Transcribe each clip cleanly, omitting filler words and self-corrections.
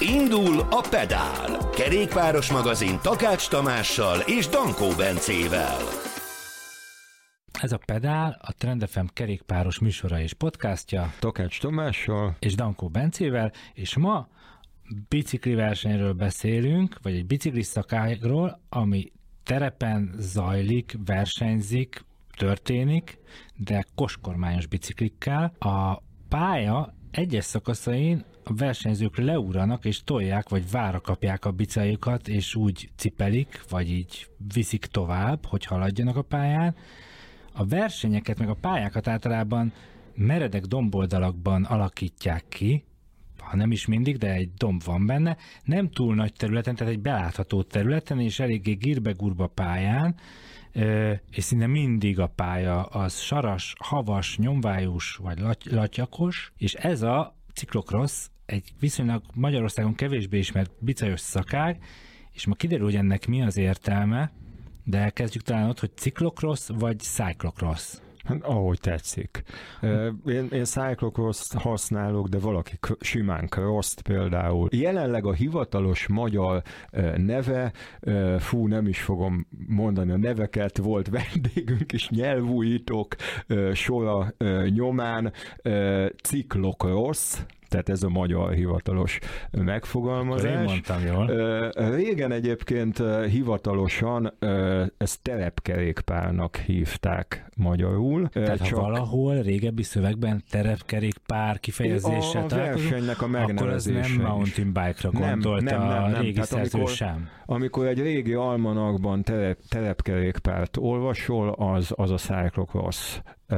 Indul a Pedál, kerékpáros magazin Takács Tamással és Dankó Bencével. Ez a Pedál, a Trend FM kerékpáros műsora és podcastja Takács Tamással és Dankó Bencével, és ma bicikli versenyről beszélünk, vagy egy biciklis szakágról, ami terepen zajlik, versenyzik, történik, de koskormányos biciklikkel. A pálya egyes szakaszain a versenyzők leugranak és tolják, vagy vára kapják a bicájukat, és úgy cipelik, vagy így viszik tovább, hogy haladjanak a pályán. A versenyeket, meg a pályákat általában meredek domboldalakban alakítják ki, ha nem is mindig, de egy domb van benne, nem túl nagy területen, tehát egy belátható területen, és eléggé gírbe-gurba pályán, és szinte mindig a pálya az saras, havas, nyomvájús vagy latyakos, és ez a ciklokrosz egy viszonylag Magyarországon kevésbé ismert bicajos szakág, és ma kiderül, hogy ennek mi az értelme, de elkezdjük talán ott, hogy ciklokrosz vagy cyclocross. Hát, ahogy tetszik. Én cyclocross-t használok, de valaki simán cross-t például. Jelenleg a hivatalos magyar neve, nem is fogom mondani a neveket, volt vendégünk is, nyelvújítók sora nyomán, ciklokross, tehát ez a magyar hivatalos megfogalmazás. Én mondtam jól. Régen egyébként hivatalosan ezt terepkerékpárnak hívták magyarul. Tehát ha valahol régebbi szövegben terepkerékpár kifejezéssel versenynek a megnevezése akkor ez nem mountain bike-ra gondolt a régi szerző sem. Amikor egy régi almanakban terepkerékpárt olvasol, az a cyclocross.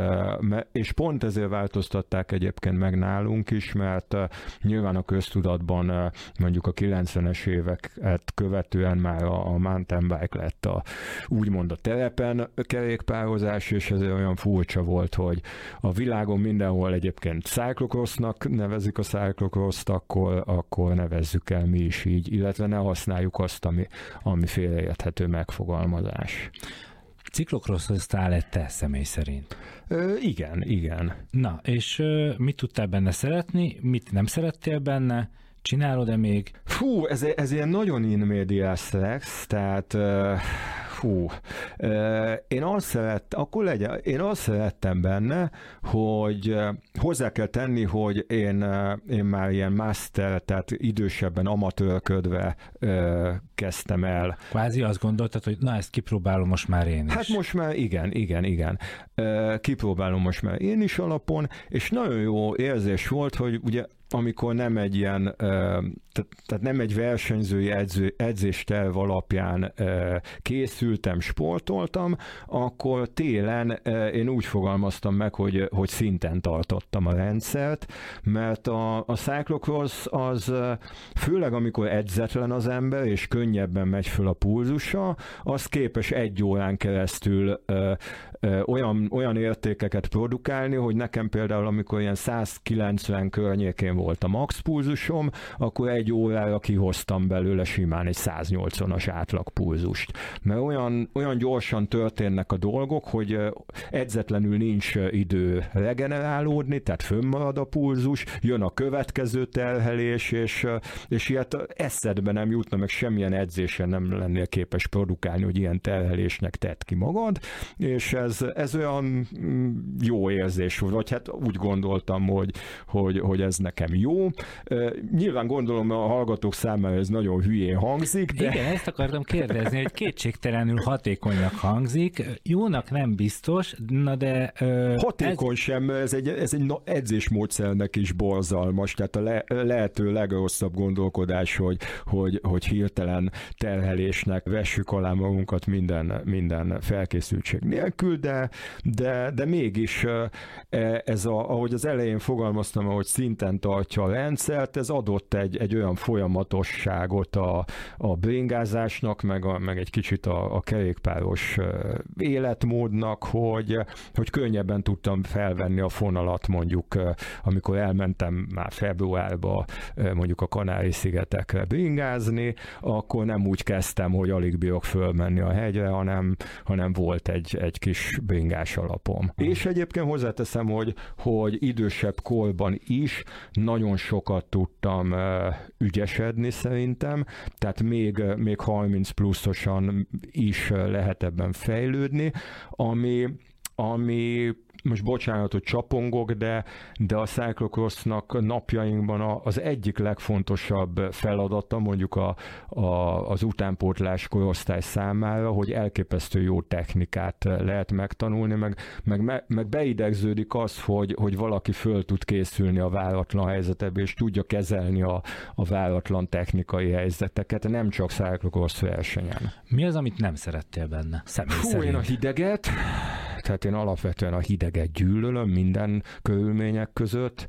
És pont ezért változtatták egyébként meg nálunk is, mert nyilván a köztudatban mondjuk a 90-es éveket követően már a mountain bike lett úgymond a terepen kerékpározás, és ez olyan furcsa volt, hogy a világon mindenhol egyébként cyclocrossnak nevezik a cyclocross-t, akkor nevezzük el mi is így, illetve ne használjuk azt, ami félreérthető megfogalmazás. Ciklokrosszoztál-e te személy szerint? Igen. Na, és mit tudtál benne szeretni, mit nem szerettél benne, csinálod-e még? Ez ilyen nagyon in medias res, tehát én azt szerettem benne, hogy hozzá kell tenni, hogy én már ilyen master, tehát idősebben amatőrködve kezdtem el. Kvázi azt gondoltad, hogy na, ezt kipróbálom most már én is. Hát most már igen. Kipróbálom most már én is alapon, és nagyon jó érzés volt, hogy ugye amikor nem egy ilyen, tehát nem egy versenyzői edzésterv alapján készültem, sportoltam, akkor télen én úgy fogalmaztam meg, hogy szinten tartottam a rendszert, mert a cyclocross az főleg amikor edzetlen az ember, és könnyebben megy föl a pulzusa, az képes egy órán keresztül olyan értékeket produkálni, hogy nekem például amikor ilyen 190 környékén volt a max pulzusom, akkor egy órára kihoztam belőle simán egy 180-as átlagpulzust. Mert olyan gyorsan történnek a dolgok, hogy edzetlenül nincs idő regenerálódni, tehát fönnmarad a pulzus, jön a következő terhelés, és ilyet eszedbe nem jutna, meg semmilyen edzésen nem lennél képes produkálni, hogy ilyen terhelésnek tedd ki magad, és ez olyan jó érzés volt, vagy hát úgy gondoltam, hogy ez nekem jó. Nyilván gondolom a hallgatók számára ez nagyon hülyén hangzik, de... Igen, ezt akartam kérdezni, hogy kétségtelenül hatékonyak hangzik, jónak nem biztos, na de... Hatékony sem, ez egy edzésmódszernek is borzalmas, tehát a lehető legrosszabb gondolkodás, hogy hirtelen terhelésnek vessük alá magunkat minden felkészültség nélkül, de mégis ez ahogy az elején fogalmaztam, ahogy szinten tartja a rendszert, ez adott egy olyan folyamatosságot a bringázásnak, meg egy kicsit a kerékpáros életmódnak, hogy könnyebben tudtam felvenni a fonalat, mondjuk amikor elmentem már februárba mondjuk a Kanári-szigetekre bringázni, akkor nem úgy kezdtem, hogy alig bírok fölmenni a hegyre, hanem volt egy kis bringás alapom. És egyébként hozzáteszem, hogy idősebb korban is nagyon sokat tudtam ügyesedni szerintem, tehát még 30 pluszosan is lehet ebben fejlődni, ami most bocsánat, hogy csapongok, de a cyclocrossnak napjainkban az egyik legfontosabb feladata mondjuk az utánpótlás korosztály számára, hogy elképesztő jó technikát lehet megtanulni, meg beidegződik az, hogy valaki föl tud készülni a váratlan helyzetebe, és tudja kezelni a váratlan technikai helyzeteket, nem csak cyclocross versenyen. Mi az, amit nem szerettél benne? Én a hideget, tehát én alapvetően a hideget gyűlölöm minden körülmények között,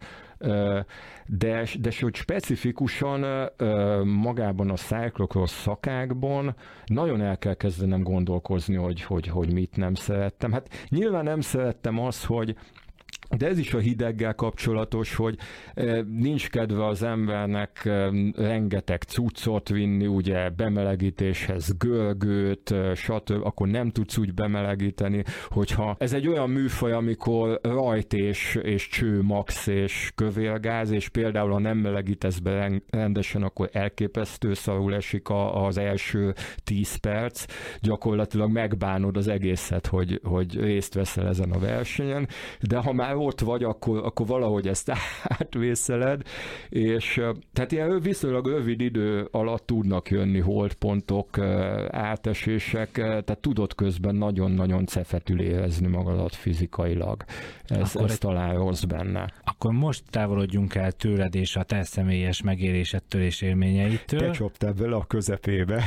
de hogy specifikusan magában a cyclocross szakákban nagyon el kell kezdenem gondolkozni, hogy mit nem szerettem. Hát nyilván nem szerettem az, de ez is a hideggel kapcsolatos, hogy nincs kedve az embernek rengeteg cuccot vinni, ugye bemelegítéshez görgőt, stb. Akkor nem tudsz úgy bemelegíteni, hogyha ez egy olyan műfaj, amikor rajt és cső max és kövérgáz, és például ha nem melegítesz be rendesen, akkor elképesztő szarul esik az első 10 perc, gyakorlatilag megbánod az egészet, hogy részt veszel ezen a versenyen, de ha már ott vagy, akkor valahogy ezt átvészeled, és tehát ilyen viszonylag rövid idő alatt tudnak jönni holdpontok, átesések, tehát tudod közben nagyon-nagyon cefetül érezni magadat fizikailag. Ez talán rossz benne. Akkor most távolodjunk el tőled és a te személyes megélésedtől és élményeitől. Te csaptál vele a közepébe.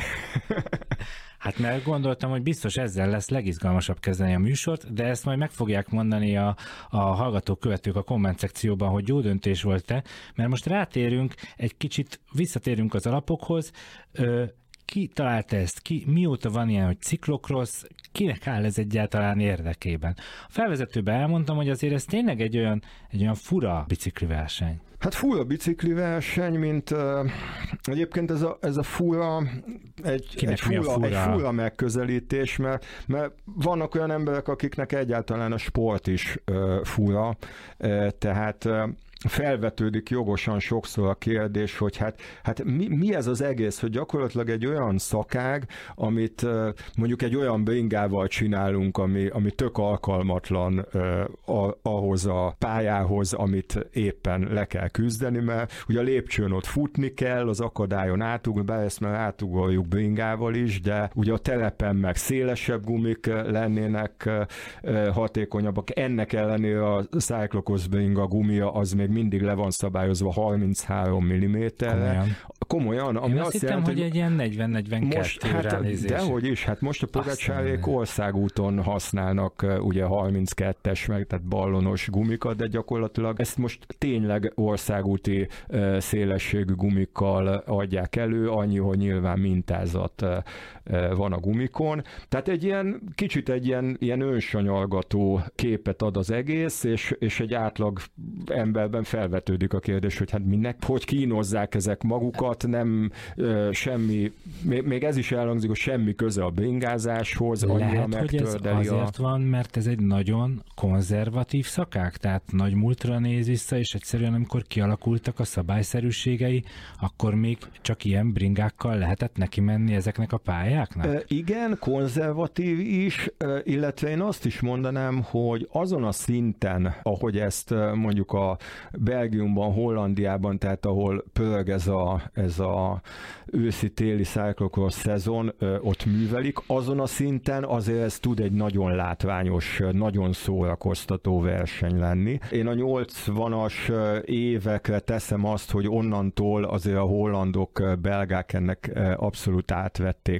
Hát mert gondoltam, hogy biztos ezzel lesz legizgalmasabb kezdeni a műsort, de ezt majd meg fogják mondani a hallgatók, követők a komment szekcióban, hogy jó döntés volt-e, mert most rátérünk, egy kicsit visszatérünk az alapokhoz. Ki találta ezt ki? Mióta van ilyen, hogy ciklokross? Kinek áll ez egyáltalán érdekében? A felvezetőben elmondtam, hogy azért ez tényleg egy olyan fura bicikliverseny. Hát fura bicikliverseny, mint egyébként ez a fura egy fura megközelítés, mert vannak olyan emberek, akiknek egyáltalán a sport is fura, tehát felvetődik jogosan sokszor a kérdés, hogy hát mi ez az egész, hogy gyakorlatilag egy olyan szakág, amit mondjuk egy olyan bringával csinálunk, ami tök alkalmatlan ahhoz a pályához, amit éppen le kell küzdeni, mert ugye a lépcsőn ott futni kell, az akadályon ezt már átugorjuk bringával is, de ugye a telepen meg szélesebb gumik lennének hatékonyabbak. Ennek ellenére a cyclocross bringa gumia az még mindig le van szabályozva 33 mm-re. Komolyan. Ami én azt hittem, hogy egy ilyen 40-42 ránézés. Dehogy is, hát most a Pogačarék országúton használnak ugye 32-es, meg tehát ballonos gumikat, de gyakorlatilag ezt most tényleg országúti szélességű gumikkal adják elő, annyi, hogy nyilván mintázat van a gumikon. Tehát kicsit egy ilyen önsanyargató képet ad az egész, és egy átlag emberben felvetődik a kérdés, hogy hát minek, hogy kínozzák ezek magukat, nem semmi, még ez is elhangzik, hogy semmi köze a bringázáshoz, annyira megtördeli. Hogy ez azért van, mert ez egy nagyon konzervatív szakág, tehát nagy múltra néz vissza, és egyszerűen amikor kialakultak a szabályszerűségei, akkor még csak ilyen bringákkal lehetett neki menni ezeknek a pályáknak? Igen, konzervatív is, illetve én azt is mondanám, hogy azon a szinten, ahogy ezt mondjuk a Belgiumban, Hollandiában, tehát ahol pörög ez a őszi-téli cyclocross szezon, ott művelik, azon a szinten azért ez tud egy nagyon látványos, nagyon szórakoztató verseny lenni. Én a 80-as évekre teszem azt, hogy onnantól azért a hollandok, belgák ennek abszolút átvették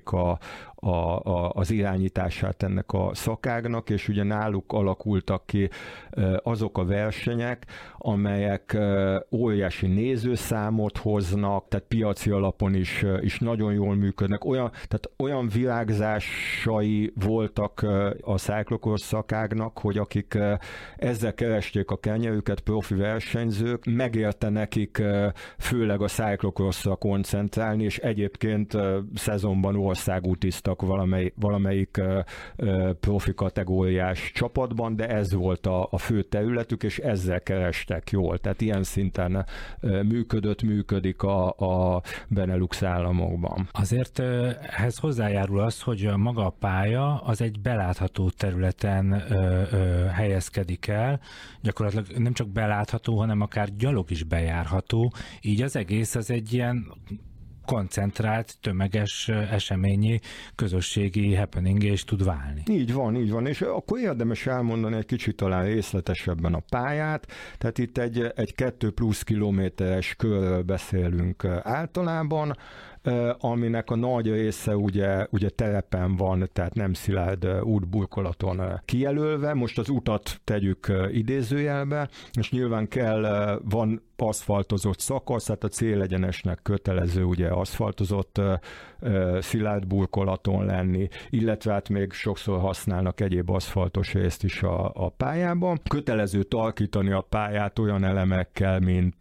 az irányítását ennek a szakágnak, és ugye náluk alakultak ki azok a versenyek, amelyek óriási nézőszámot hoznak, tehát piaci alapon is nagyon jól működnek. Olyan virágzásai voltak a cyclocross szakágnak, hogy akik ezzel keresték a kenyerüket, profi versenyzők, megérte nekik főleg a cyclocrossra koncentrálni, és egyébként szezonban országútiztak voltak valamelyik profi kategóriás csapatban, de ez volt a fő területük, és ezzel kerestek jól. Tehát ilyen szinten működik a Benelux államokban. Azért ehhez hozzájárul az, hogy maga a pálya az egy belátható területen helyezkedik el, gyakorlatilag nem csak belátható, hanem akár gyalog is bejárható, így az egész az egy ilyen koncentrált, tömeges eseményi, közösségi happening is tud válni. Így van, és akkor érdemes elmondani egy kicsit talán részletesebben a pályát, tehát itt egy 2+ kilométeres körről beszélünk általában, aminek a nagy része ugye telepen van, tehát nem szilárd útburkolaton kijelölve. Most az utat tegyük idézőjelbe, és nyilván van aszfaltozott szakasz, tehát a célegyenesnek kötelező ugye aszfaltozott szilárd burkolaton lenni, illetve hát még sokszor használnak egyéb aszfaltos részt is a pályában. Kötelező tarkítani a pályát olyan elemekkel,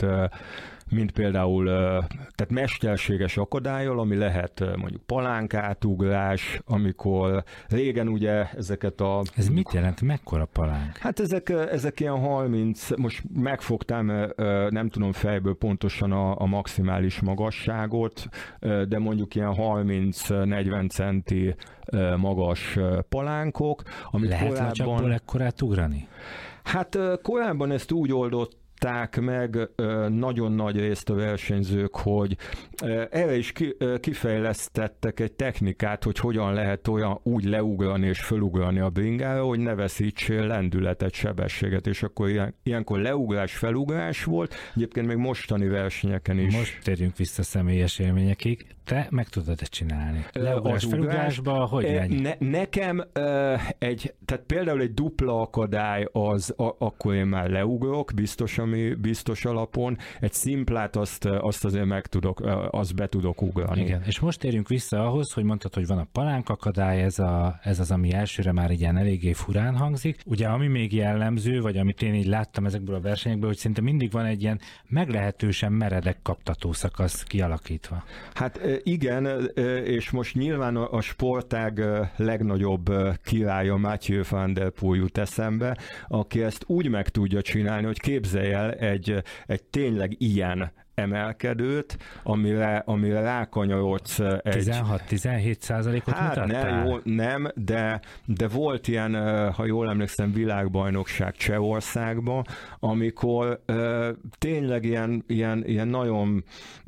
mint például tehát mesterséges akadályol, ami lehet mondjuk palánkátugrás, amikor régen ugye ezeket Ez mit jelent? Mekkora palánk? Hát ezek ilyen 30, most megfogtam, nem tudom fejből pontosan a maximális magasságot, de mondjuk ilyen 30-40 centi magas palánkok, amit lehet korábban... csapból ekkorát ugrani? Hát korábban ezt úgy oldott meg nagyon nagy részt a versenyzők, hogy erre is kifejlesztettek egy technikát, hogy hogyan lehet úgy leugrani és felugrani a bringára, hogy ne veszítsél lendületet, sebességet, és akkor ilyenkor leugrás, felugrás volt, egyébként még mostani versenyeken is. Most térjünk vissza személyes élményekig. Te meg tudod-e csinálni? Leugrás, felugrásba, hogy megy? Nekem tehát például egy dupla akadály akkor én már leugrok, biztos alapon. Egy szimplát azt azért azt be tudok ugrani. Igen, és most térjünk vissza ahhoz, hogy mondtad, hogy van a palánkakadály, ez az, ami elsőre már ilyen eléggé furán hangzik. Ugye, ami még jellemző, vagy amit én így láttam ezekből a versenyekből, hogy szinte mindig van egy ilyen meglehetősen meredek kaptató szakasz kialakítva. Hát igen, és most nyilván a sportág legnagyobb királya Mathieu van der Poel jut eszembe, aki ezt úgy meg tudja csinálni, hogy képzelj el egy tényleg ilyen emelkedőt, amire rákanyarodsz egy... 16-17%-ot mutattál? Nem, de volt ilyen, ha jól emlékszem, világbajnokság Csehországban, amikor tényleg ilyen nagyon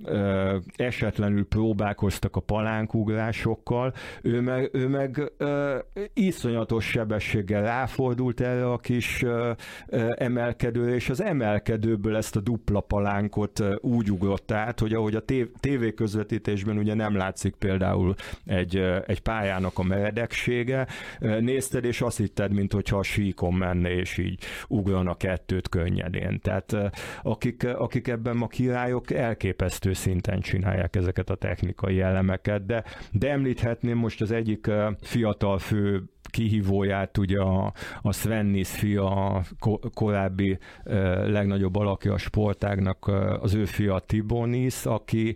esetlenül próbálkoztak a palánkugrásokkal, ő meg iszonyatos sebességgel ráfordult erre a kis emelkedőre, és az emelkedőből ezt a dupla palánkot úgy ugrott át, hogy ahogy a tévéközvetítésben ugye nem látszik például egy pályának a meredeksége, nézted, és azt hitted, mintha a síkon menne, és így ugrana kettőt könnyedén. Tehát akik ebben ma királyok, elképesztő szinten csinálják ezeket a technikai elemeket, de említhetném most az egyik fiatal fő kihívóját, ugye a Sven Nys fia, a korábbi legnagyobb alakja a sportágnak, az ő fia Thibaut Nys,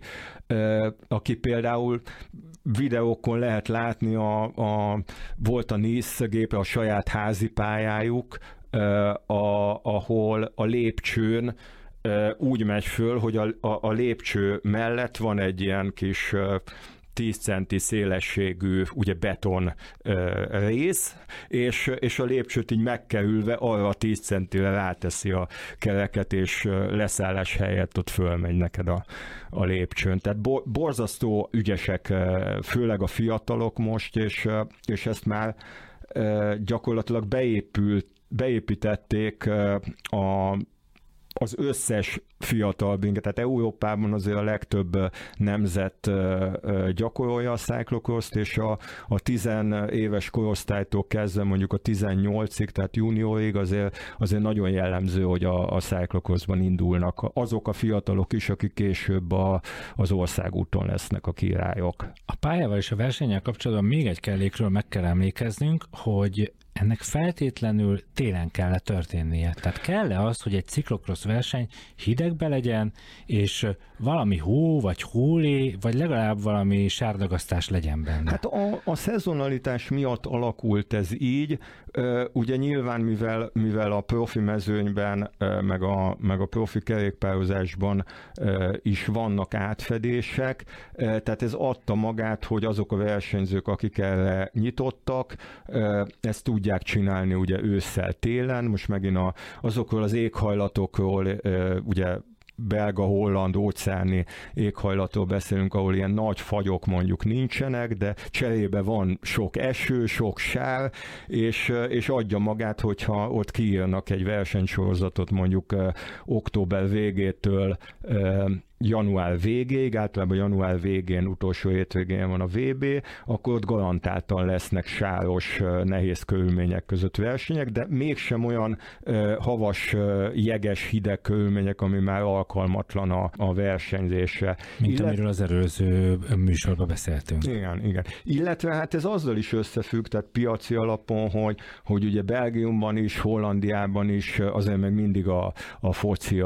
aki például videókon lehet látni, volt a Nys gépe, a saját házi pályájuk, ahol a lépcsőn úgy megy föl, hogy a lépcső mellett van egy ilyen kis 10 centi szélességű ugye beton rész, és a lépcsőt így megkerülve arra a 10 centire ráteszi a kereket, és leszállás helyett ott fölmegy neked a lépcsőn. Tehát borzasztó ügyesek, főleg a fiatalok most, és ezt már gyakorlatilag beépítették az összes fiatal bringa, tehát Európában azért a legtöbb nemzet gyakorolja a cyclocross-t, és a 10 éves korosztálytól kezdve mondjuk a 18-ig, tehát juniorig azért nagyon jellemző, hogy a cyclocross-ban indulnak azok a fiatalok is, akik később az országúton lesznek a királyok. A pályával és a versennyel kapcsolatban még egy kellékről meg kell emlékeznünk, hogy ennek feltétlenül télen kell történnie. Tehát kell-e az, hogy egy ciklokrosz verseny hideg üvegbe legyen, és valami hó, vagy hólé, vagy legalább valami sárdagasztás legyen benne. Hát a szezonalitás miatt alakult ez így. Ugye nyilván, mivel a profi mezőnyben, meg a profi kerékpározásban is vannak átfedések, tehát ez adta magát, hogy azok a versenyzők, akik erre nyitottak, ezt tudják csinálni ugye ősszel, télen. Most megint azokról az éghajlatokról, ugye belga, holland, óceáni éghajlatról beszélünk, ahol ilyen nagy fagyok mondjuk nincsenek, de cserébe van sok eső, sok sár, és adja magát, hogyha ott kiírnak egy versenysorozatot mondjuk október végétől január végéig, általában január végén, utolsó hétvégén van a VB, akkor ott garantáltan lesznek sáros, nehéz körülmények között versenyek, de mégsem olyan havas, jeges, hideg körülmények, ami már alkalmatlan a versenyzésre. Mint amiről az előző műsorban beszéltünk. Igen. Illetve hát ez azzal is összefügg, tehát piaci alapon, hogy ugye Belgiumban is, Hollandiában is azért meg mindig a foci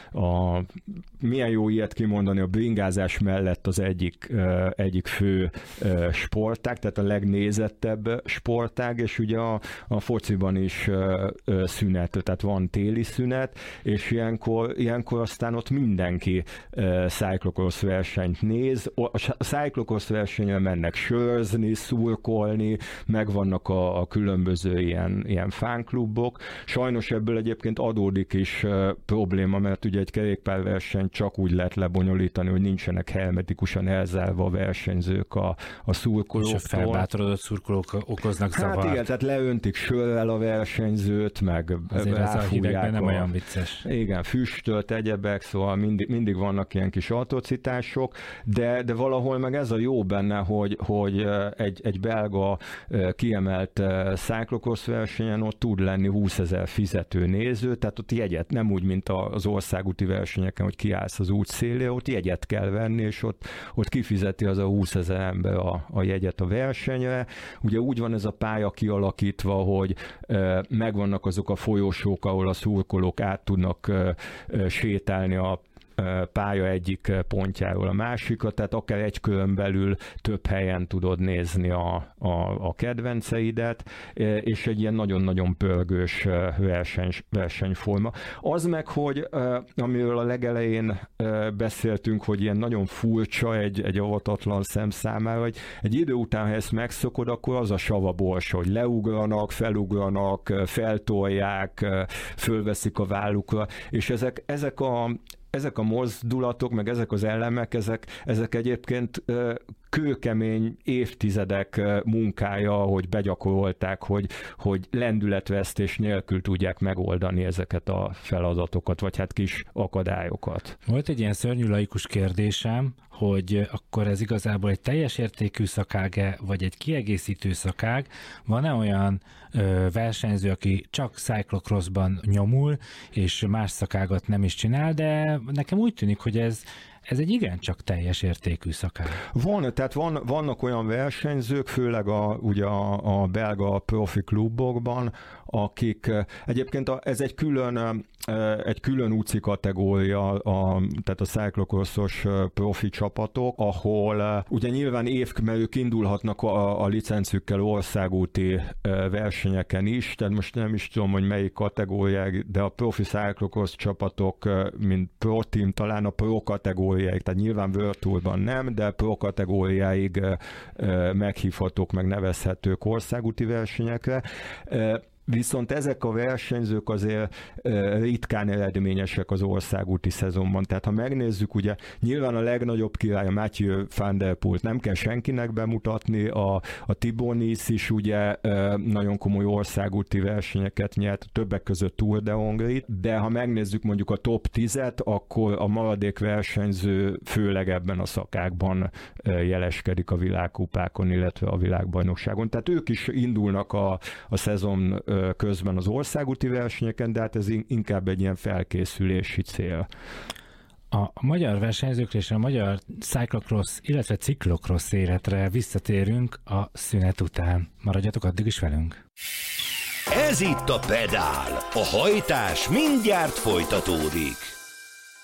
milyen jó ilyet kimondani, a bringázás mellett az egyik fő sportág, tehát a legnézettebb sportág, és ugye a fociban is szünet, tehát van téli szünet, és ilyenkor aztán ott mindenki cyclocross versenyt néz. A cyclocross versenyen mennek sörzni, szurkolni, megvannak a különböző ilyen fánklubok. Sajnos ebből egyébként adódik is probléma, mert ugye egy kerékpárverseny csak úgy lehet lebonyolítani, hogy nincsenek hermetikusan elzárva a versenyzők a szurkolóktól. És a felbátorodott szurkolók okoznak zavart. Hát igen, tehát leöntik sörrel a versenyzőt, meg azért ráfújják nem olyan vicces. Igen, füstölt, egyebek, szóval mindig vannak ilyen kis atrocitások, de valahol meg ez a jó benne, hogy egy belga kiemelt cyclocross versenyen ott tud lenni 20 000 fizető néző, tehát ott jegyet, nem úgy, mint az országúti versenyeken, hogy kiállsz az út szélére, ott jegyet kell venni, és ott kifizeti az a 20 000 ember a jegyet a versenyre. Ugye úgy van ez a pálya kialakítva, hogy megvannak azok a folyosók, ahol a szurkolók át tudnak sétálni a pálya egyik pontjáról a másikra, tehát akár egy körön belül több helyen tudod nézni a kedvenceidet, és egy ilyen nagyon-nagyon pörgős versenyforma. Az meg, hogy amiről a legelején beszéltünk, hogy ilyen nagyon furcsa egy avatatlan szem számára, hogy egy idő után, ha ezt megszokod, akkor az a savabors, hogy leugranak, felugranak, feltolják, fölveszik a vállukra, és ezek a mozdulatok, meg ezek az elemek, ezek egyébként kőkemény évtizedek munkája, hogy begyakorolták, hogy lendületvesztés nélkül tudják megoldani ezeket a feladatokat, vagy hát kis akadályokat. Volt egy ilyen szörnyű laikus kérdésem, hogy akkor ez igazából egy teljes értékű szakág-e, vagy egy kiegészítő szakág? Van-e olyan versenyző, aki csak cyclocrossban nyomul, és más szakágat nem is csinál, de nekem úgy tűnik, hogy ez egy igencsak teljes értékű szakág. Vannak olyan versenyzők, főleg ugye a belga profi klubokban, akik egyébként ez egy külön UCI kategória, tehát a cyclocrossos profi csapatok, ahol ugye nyilván mert ők indulhatnak a licencükkel országúti versenyeken is, tehát most nem is tudom, hogy melyik kategóriák, de a profi cyclocross csapatok, mint pro team, talán a pro kategóriáig, tehát nyilván World Tourban nem, de pro kategóriáig meghívhatók, meg nevezhetők országúti versenyekre. Viszont ezek a versenyzők azért ritkán eredményesek az országúti szezonban. Tehát ha megnézzük, ugye nyilván a legnagyobb király a Mathieu van der Poelt, nem kell senkinek bemutatni, a Thibaut Nice is ugye nagyon komoly országúti versenyeket nyert, többek között Tour de Hongrie-t, de ha megnézzük mondjuk a top 10-et, akkor a maradék versenyző főleg ebben a szakákban jeleskedik a világkupákon, illetve a világbajnokságon. Tehát ők is indulnak a szezon közben az országúti versenyeken, de hát ez inkább egy ilyen felkészülési cél. A magyar versenyzőkre és a magyar cyclocross, illetve ciklocross életre visszatérünk a szünet után. Maradjatok addig is velünk! Ez itt a Pedál. A hajtás mindjárt folytatódik.